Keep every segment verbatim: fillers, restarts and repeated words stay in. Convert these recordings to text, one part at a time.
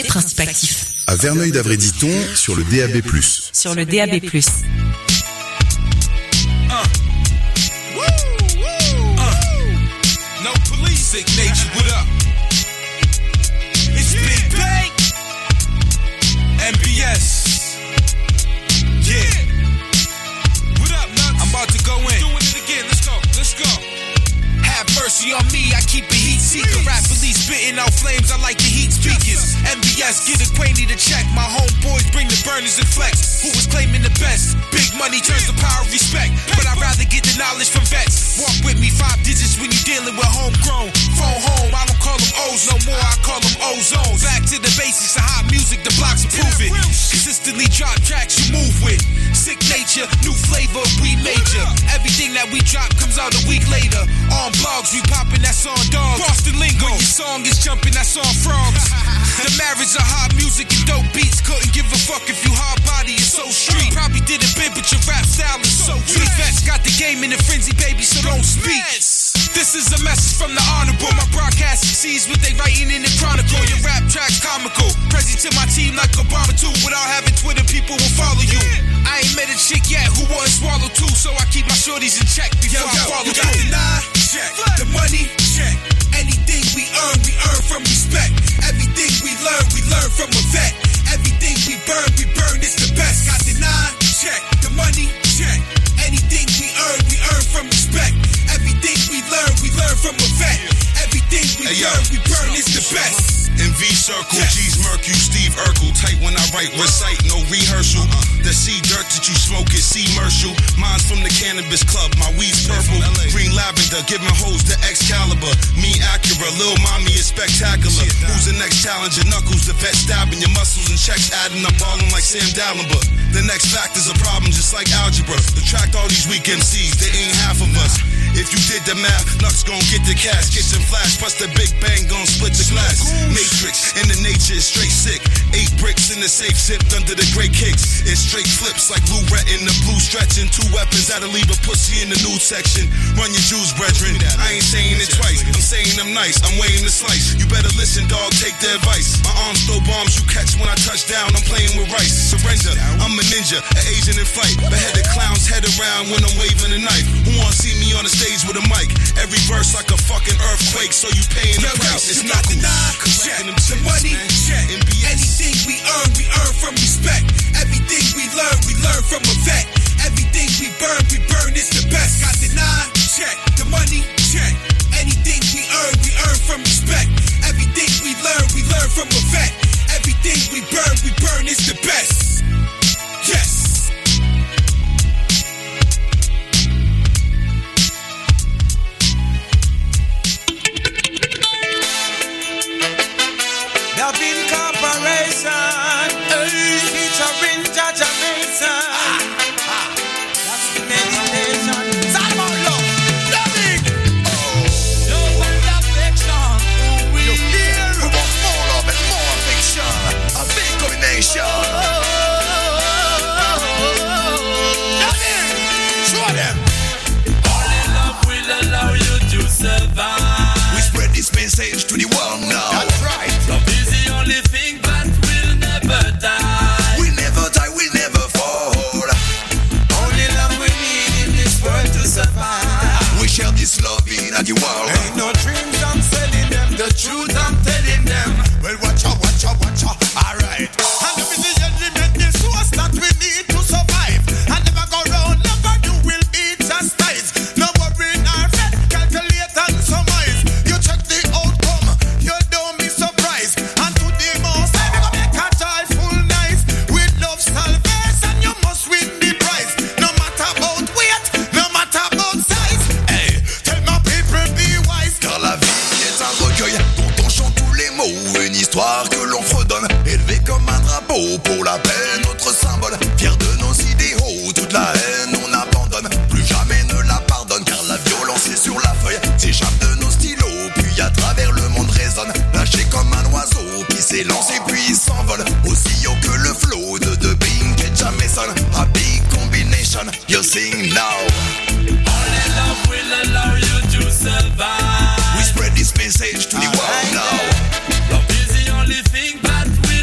des principes actifs. À Verneuil-d'Avray-Diton, sur le D A B plus. Sur le D A B plus. Sick nature, what up? It's Big Bang, M B S. Yeah. What up, Nuts? I'm about to go in. Doing it again. Let's go. Let's go. Have mercy on me. I keep a heat seeker. Rapidly spitting out flames. I like the heat speakers. M B S, get acquainted to check. My homeboys bring the burners and flex. Who was claiming the best? Big money turns to power respect. But I'd rather get the knowledge from vets. Walk with me, five digits when you're dealing with homegrown. Phone home, I don't call them O's no more, I call them Ozones. Back to the basics of hot music, the blocks approve it. Consistently drop tracks you move with. Sick nature, new flavor, we major. Everything that we drop comes out a week later. On blogs, we poppin' that song Dogs. Boston lingo, when your song is jumping, that song Frogs. The marriage of hot music and dope beats. Couldn't give a fuck if you hard body and so street. Probably did a bit, but your rap style is so weak. Vets got the game in a frenzy, baby, so don't speak. This is a message from the honorable. My broadcast succeeds with they writing in the chronicle. Your rap track's comical. Present to my team like Obama too. Without having Twitter, people will follow you. I ain't met a chick yet who wouldn't swallow too. So I keep my shorties in check before yo, yo, I follow you. Got the nine, check. The money, check. Anything we earn, we earn from respect. Everything we learn, we learn from a vet. Everything we burn, we burn, it's the best. Got the nine, check. The money, check. Anything we earn, we earn from respect. Everything we learn, we learn from a vet. Everything we hey, learn, we burn, it's the best. In V circle, yes. G's Mercury, Steve Urkel. Tight when I write, recite, no rehearsal. Uh-huh. The sea dirt that you smoke is sea Mercial. Mine's from the Cannabis Club, my weed's purple. Green lavender, giving hoes the Excalibur. Me Acura, Lil Mommy is spectacular. Who's the next challenger? Knuckles, the vet stabbing your muscles and checks adding up, ballin' like Sam Dallenberg. The next factor's a problem just like algebra. Attract all these weak M Cs, they ain't half of us. If you did the math, Nux gon' get the cash, kitchen flash, plus the big bang gon' split the glass. Matrix, and the nature is straight sick. Eight bricks in the safe zipped under the great kicks. It's straight flips like blue ret in the blue stretching. Two weapons that'll leave a pussy in the nude section. Run your Jews, brethren. I ain't saying it twice, I'm saying I'm nice, I'm weighing the slice. You better listen, dog, take the advice. My arms throw bombs you catch when I touch down, I'm playing with rice. Surrender, I'm a ninja, an Asian in flight. Beheaded clowns head around when I'm waving a knife. Who wanna see me on the stage with a mic? Every verse like a fucking earthquake, so you paying the yo, price. Yo, it's not the nine, check. The money, check. Anything we earn, we earn from respect. Everything we learn, we learn from a vet. Everything we burn, we burn, it's the best. Got the nine, check. The money, check. Anything we earn, we earn from respect. Everything we learn, we learn from a vet. Everything we burn, we burn, it's the best. Yes. Dubbing Corporation, hey. Featuring Jaja Mason. Ah, ah. That's the meditation. It's all about love. Dubbing. Oh. Love and affection. Who we hear? We want more love and more affection. A big combination. Oh. Dubbing. Show them. Only love will allow you to survive. We spread this message to the world now. That's right. Love is the only thing that will never die. We'll never die, we'll never fall. Only love we need in this world to survive. We share this love in the world. Ain't no dreams I'm selling them, the truth I'm telling them. Well, watch out, watch out, watch out. Alright. And love is the element, the source that we need to survive. And never go round, never you will be chastised. No worry, nor fret, calculate and surmise. You check the outcome, you don't be surprised. And to the most, I never make a joyful night. With love salvation, you must win the prize. No matter about weight, no matter about size. Hey, tell my people be wise. Car la vie est un recueil dont on chante tous les mots. Une histoire que l'on fredonne, élevé comme un drapeau. Pour la paix, notre symbole, fier de nos idéaux. Toute la haine, on abandonne, plus jamais ne la pardonne. Car la violence est sur la feuille, s'échappe de nos stylos. Puis à travers le monde résonne, lâché comme un oiseau qui s'élance et puis il s'envole. Aussi haut que le flow de The Bing et Jameson. A big combination, you sing now. Only love will allow you to survive. We spread this message to the world now. Love is the only thing that will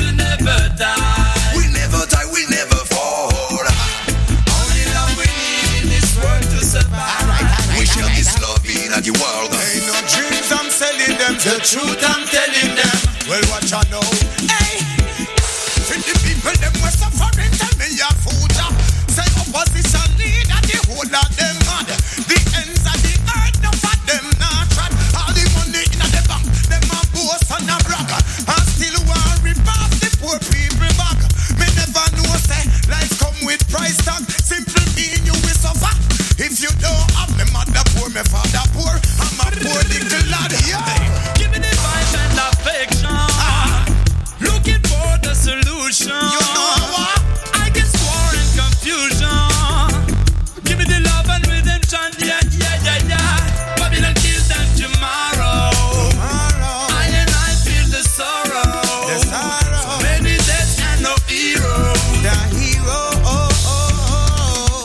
Hey, to the people them were suffering, tell me your future. Say opposition leader, the whole of them mad. The ends of the earth, no for them not trad. All the money in the bank, them a boast and a brag. And still want rip off the poor people back. Me never know say life come with price tag. Simple mean you will suffer. If you don't have me mother poor, me father poor. I'm a poor little lad. Yeah. Give me the vibe and affection. Ah. Looking for the solution. You know what? I get war and confusion. Give me the love and redemption. Yeah, yeah, yeah, yeah. Babylon kills them tomorrow. Tomorrow. I and I feel the sorrow. The sorrow. So many deaths and no hero. The hero. Oh, oh, oh.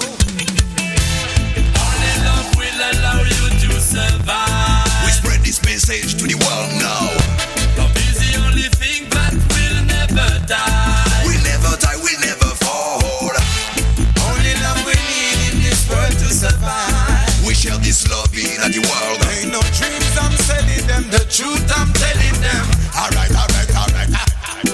Only love will allow you to survive. We spread this message to the world now. Love is the only thing that will never die. We'll never die, we'll never fall. Only love we need in this world to survive. We share this love in the world. Ain't no dreams, I'm selling them. The truth, I'm telling them. Alright, alright, alright, alright.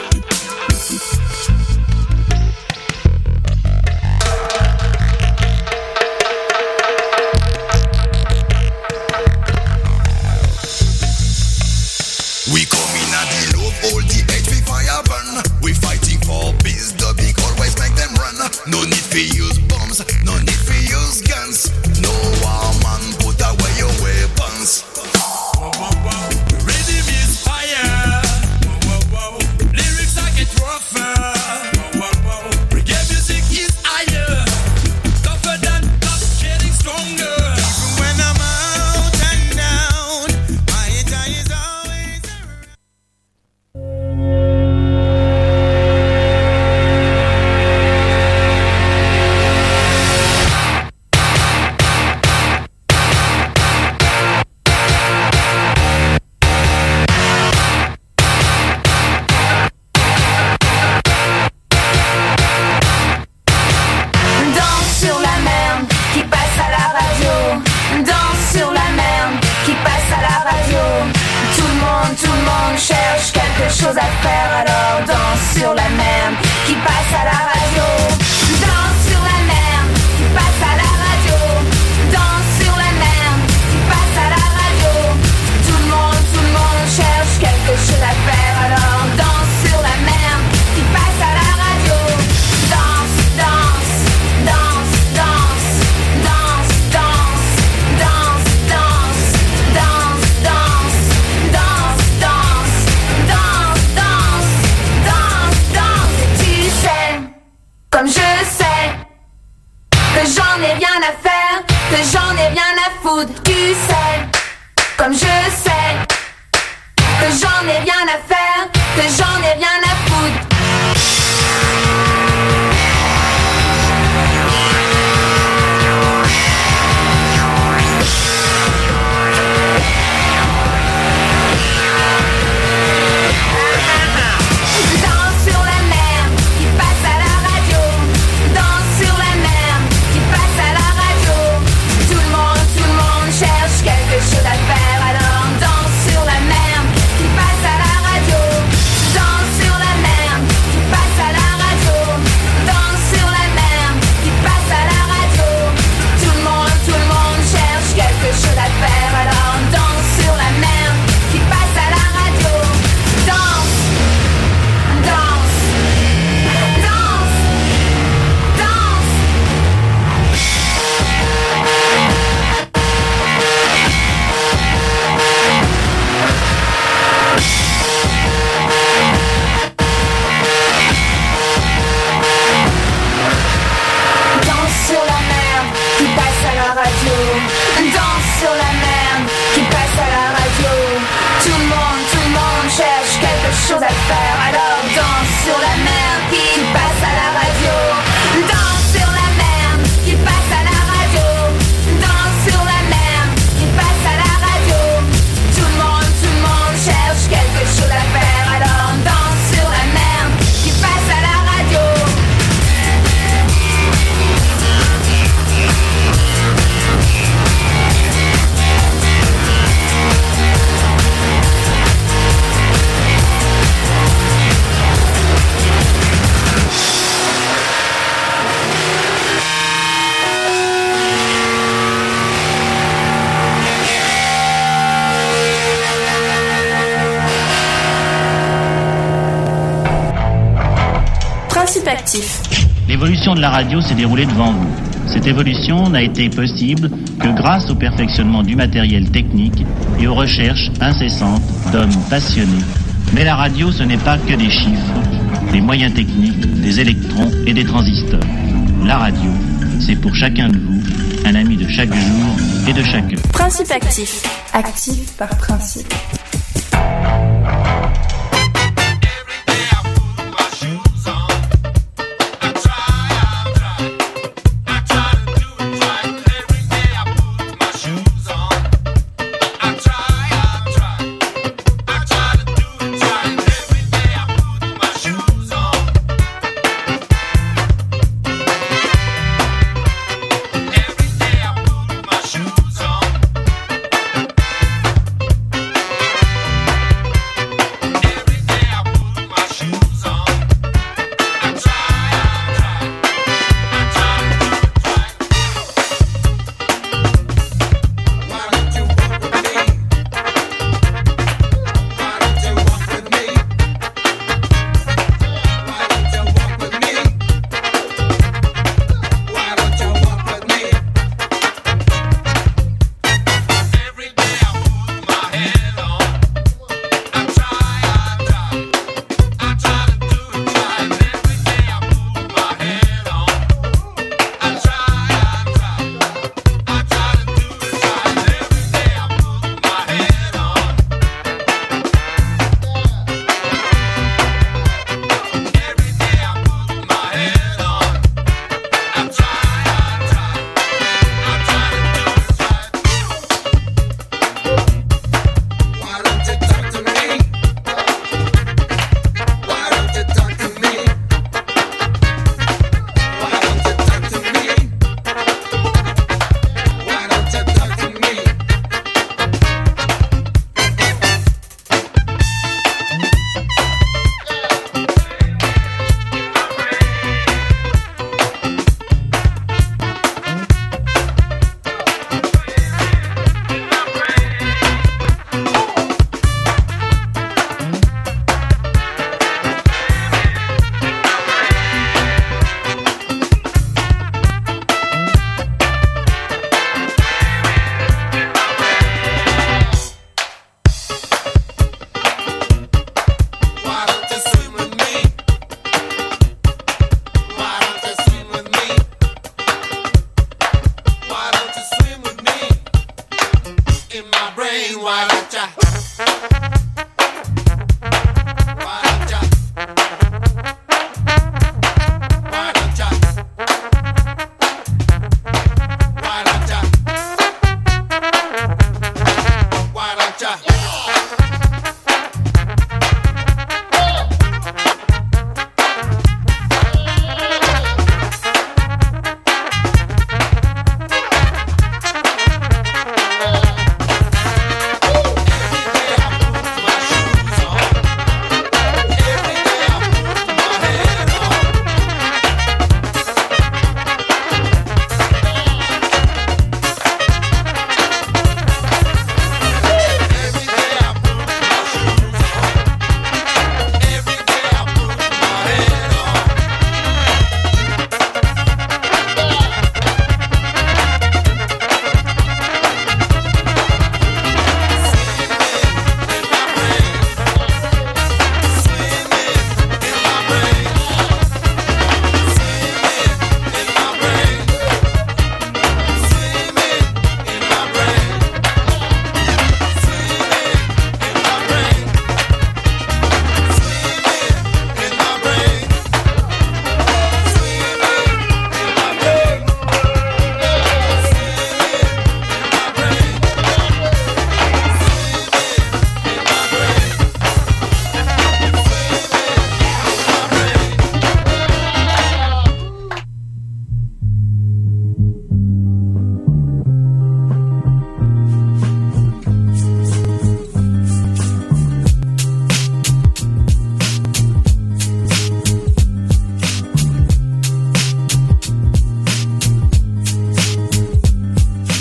We come in at the love, all the hate we fire burn. We fighting for peace, the big always make them run. No need for use bombs, no need for use guns. No war man, put away your weapons. Whoa, whoa, whoa. Rhythm is fire. Whoa, whoa, whoa. Lyrics I get rougher. Whoa, whoa, whoa. Reggae music is higher. Tougher than tough, getting stronger. Even when I'm out and down, my time is always around. Danse sur la merde qui passe à la radio. Danse sur la merde qui passe à la radio. Tout le monde, tout le monde cherche quelque chose à faire. Alors danse sur la merde qui passe à la radio. Danse sur la merde qui passe à la radio. Danse sur la merde qui passe à la radio. Tout le monde, tout le monde cherche quelque chose à faire. Alors danse sur la merde qui passe à la radio. Danse, danse, danse, danse, danse, danse, danse, danse, danse, danse, danse, danse, danse, danse, danse, danse. Tu sais, comme je sais, que j'en ai rien à faire, que j'en ai rien à foutre. Tu sais, comme je sais, que j'en ai rien à faire, que j'en ai rien à foutre. Danse sur la merde qui passe à la radio. Danse sur la merde qui passe à la radio. Tout le monde, tout le monde cherche quelque chose à faire. Alors Principe actif. L'évolution de la radio s'est déroulée devant vous. Cette évolution n'a été possible que grâce au perfectionnement du matériel technique et aux recherches incessantes d'hommes passionnés. Mais la radio, ce n'est pas que des chiffres, des moyens techniques, des électrons et des transistors. La radio, c'est pour chacun de vous un ami de chaque jour et de chaque heure. Principe actif. Actif par principe.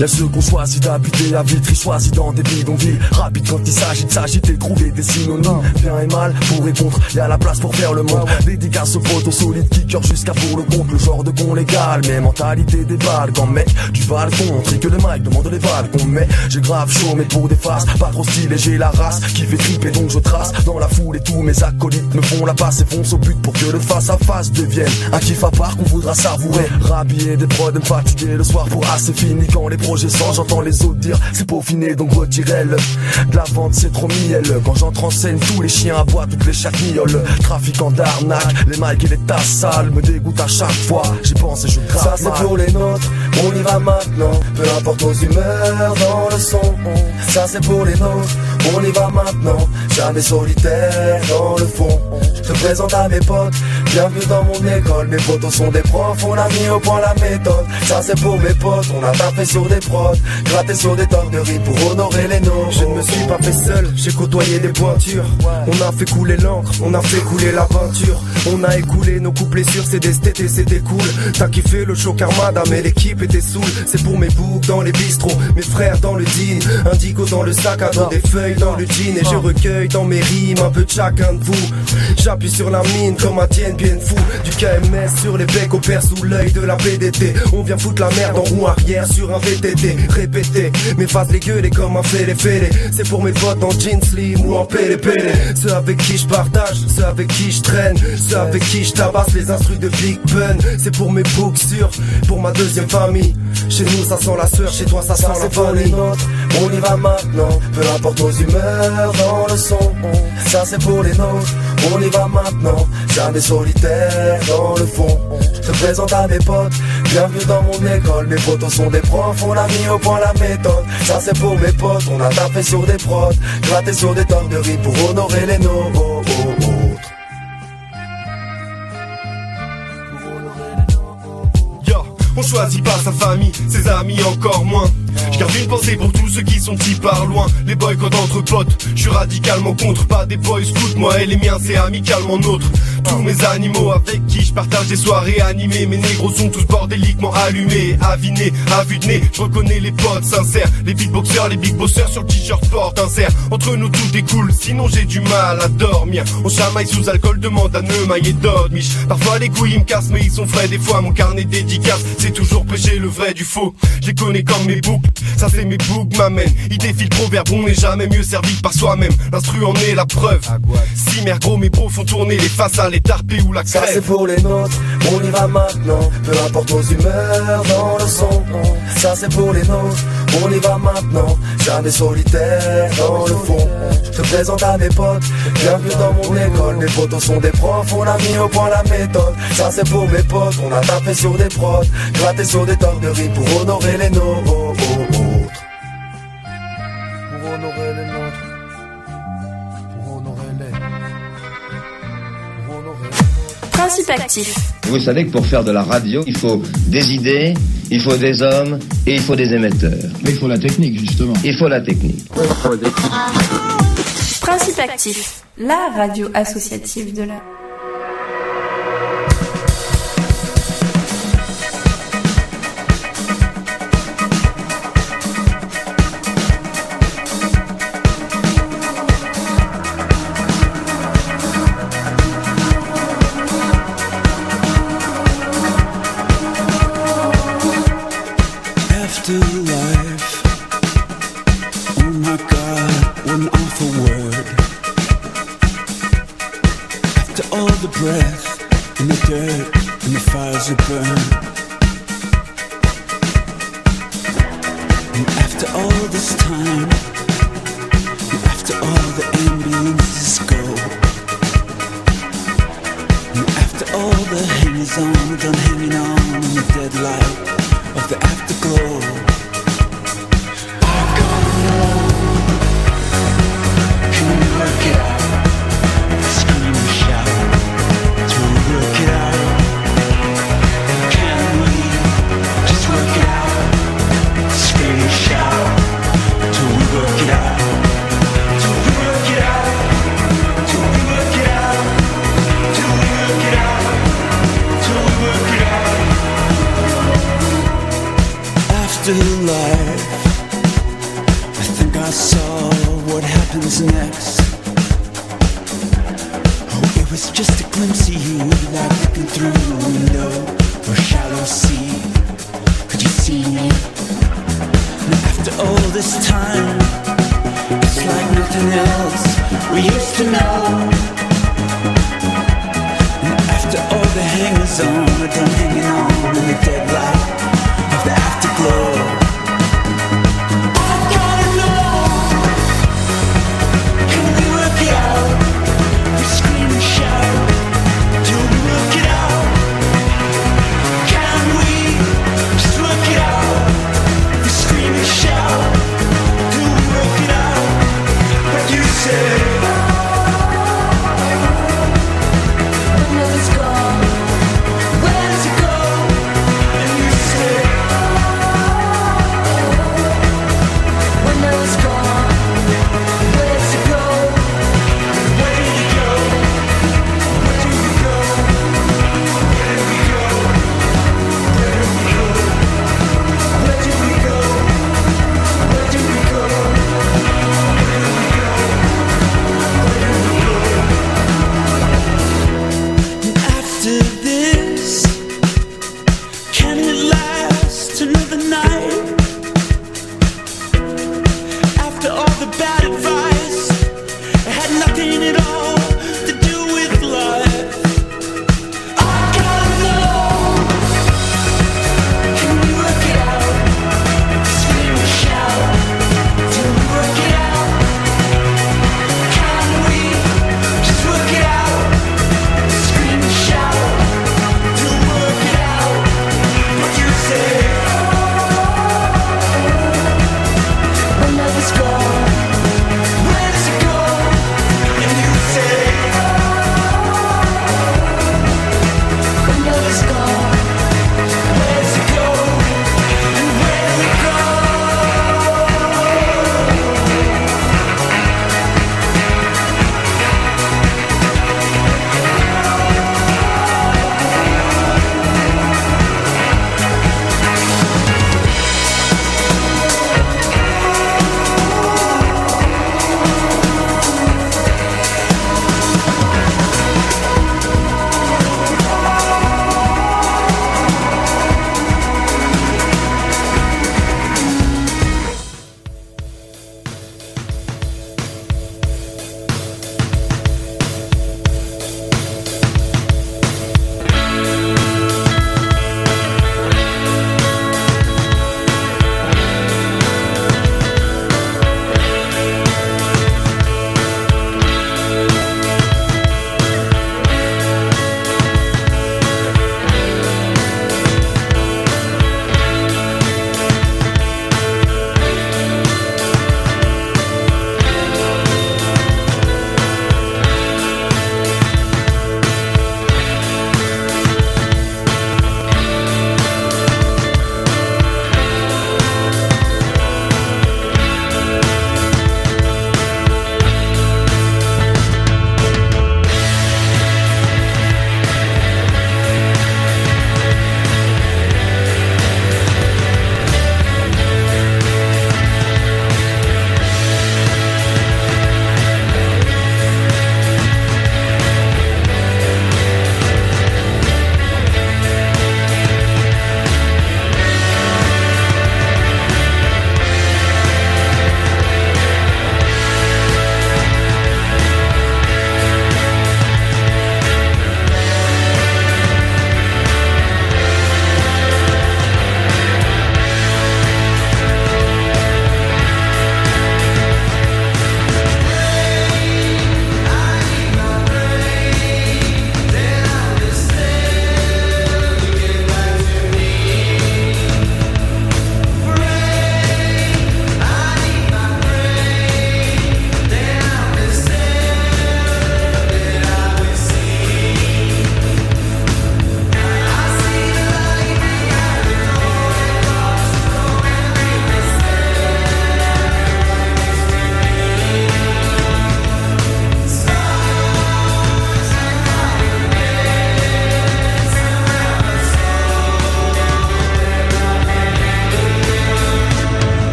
Y'a ceux qu'on choisit d'habiter à Vitry, choisis dans des bidonvilles. Rapide quand il s'agit de s'agiter, trouver des synonymes. Bien et mal, pour et contre, y'a la place pour faire le monde. Dédicace aux potos solides qui cœur jusqu'à pour le compte. Le genre de con légal, mais mentalité des balles. Quand mec du balcon, tri que le mic demande les balles qu'on met. J'ai grave chaud mais pour des faces, pas trop stylé, j'ai la race qui fait triper donc je trace dans la foule et tous mes acolytes me font la passe et foncent au but pour que le face à face devienne un kiff à part qu'on voudra savourer. Rhabiller des prods, me fatiguer le soir pour assez fini. Quand les projets sortent, j'entends les autres dire c'est peaufiné donc retirez-le. De la vente c'est trop mielleux. Quand j'entre en scène tous les chiens aboient, toutes les chaque mignole. Trafiquant d'arnaque, les mics et les tasses sales me dégoûtent à chaque fois. J'y pense et je grave. Ça c'est pour les nôtres, on y va maintenant. Peu importe nos humeurs dans le son. Ça c'est pour les nôtres, on y va maintenant. Jamais solitaire dans le fond. Je te présente à mes potes, bienvenue dans mon école. Mes potos sont des profs, on a mis au point la méthode. Ça c'est pour mes potes, on a tapé sur des prods, gratté sur des tonnes de riz pour honorer les nôtres. Je ne me suis pas fait seul, j'ai côtoyé des pointures. On a fait couler l'encre, on a fait couler la peinture. On a écoulé nos couplets sur C D, c'était c'était cool. T'as kiffé le show Armada, mais l'équipe était saoule. C'est pour mes boucs dans les bistrots, mes frères dans le jean, indigo dans le sac à dos, des feuilles dans le jean. Et je recueille dans mes rimes un peu de chacun de vous. J'appuie sur la mine comme un tienne bien fou. Du K M S sur les becs, opère sous l'œil de la P D T. On vient foutre la merde en roue arrière sur un V T T. Répété, mes faces les gueules comme un fêlé fêlé. C'est pour mes potes en jeans slim ou en pélé pélé. Ceux avec qui je partage, ceux avec qui je traîne, ceux avec qui je tabasse les instrus de Big Pun. C'est pour mes books sûrs, pour ma deuxième famille. Chez nous ça sent la sueur, chez toi ça sent la vanille. On y va maintenant, peu importe nos humeurs dans le son. Ça c'est pour les nôtres, on y va maintenant. Jamais solitaire dans le fond. Je te présente à mes potes, bienvenue dans mon école. Mes potos sont des profs, on a mis au point la méthode. Ça c'est pour mes potes, on a tapé sur des prods, gratté sur des tonnes de riz pour honorer les nôtres. On choisit pas sa famille, ses amis encore moins. Je garde une pensée pour tous ceux qui sont petits par loin. Les boycotts entre potes, je suis radicalement contre. Pas des boys scouts, moi et les miens c'est amicalement nôtre. Tous mes animaux avec qui je partage des soirées animées. Mes négros sont tous bordéliquement allumés, avinés, à vue de nez. Je reconnais les potes sincères, les beatboxers, les big bossers sur le t-shirt porte insert. Entre nous tout est cool, sinon j'ai du mal à dormir. On chamaille sous alcool, demande à Neumaille et Dodmiche. Parfois les couilles me cassent mais ils sont frais. Des fois mon carnet dédicace, c'est toujours pêcher le vrai du faux. Je les connais comme mes boucles, ça c'est mes boucles m'amènent. Il défile le proverbe, on n'est jamais mieux servi que par soi-même. L'instru en est la preuve. Si mère gros mes bros font tourner les façades, les tarpés ou la crève. Ça c'est pour les nôtres, on y va maintenant. Peu importe nos humeurs dans le son. Ça c'est pour les nôtres, on y va maintenant. Jamais solitaire dans le fond. Je te présente à mes potes, bienvenue dans mon école. Mes potos sont des profs, on a mis au point la méthode. Ça c'est pour mes potes, on a tapé sur des prods, gratté sur des tonnes de riz pour honorer les nôtres. Pour honorer les nôtres. Pour honorer les. Pour honorer les. Principe actif. Vous savez que pour faire de la radio, il faut des idées, il faut des hommes et il faut des émetteurs. Mais il faut la technique, justement. Il faut la technique. Principe actif. La radio associative de la... Life. Oh my God, what an awful word. After all the breath and the dirt and the fires that burn, and after all this time, and after all the ambulances go, and after all the hangers on done hanging on in the dead light of the afterglow. Work it out, scream and shout, till we work it out. Can we just work it out, scream and shout, till we work it out, till we work it out, till we work it out, till we work it out, till we work it out. After life. was next? Oh, it was just a glimpse of you, like looking through a window or a shallow sea. Could you see me? And after all this time, it's like nothing else we used to know. And after all the hangers on, we're done hanging on.